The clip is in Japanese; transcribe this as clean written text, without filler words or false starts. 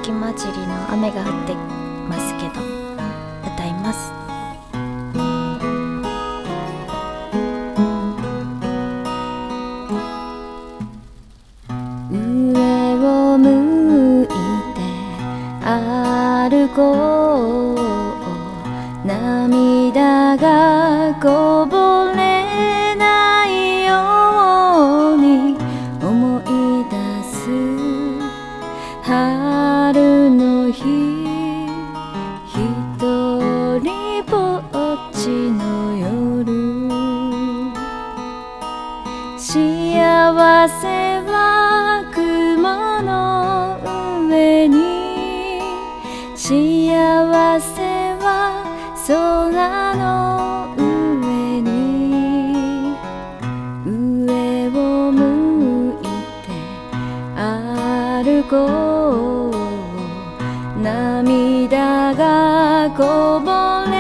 雪混じりの雨が降ってますけど歌います。上を向いて歩こう、涙がこぼれないように思い出す春の日、ひとりぼっちの夜、幸せは雲の上に、幸せは空の上に、上を向いて歩こう、涙がこぼれ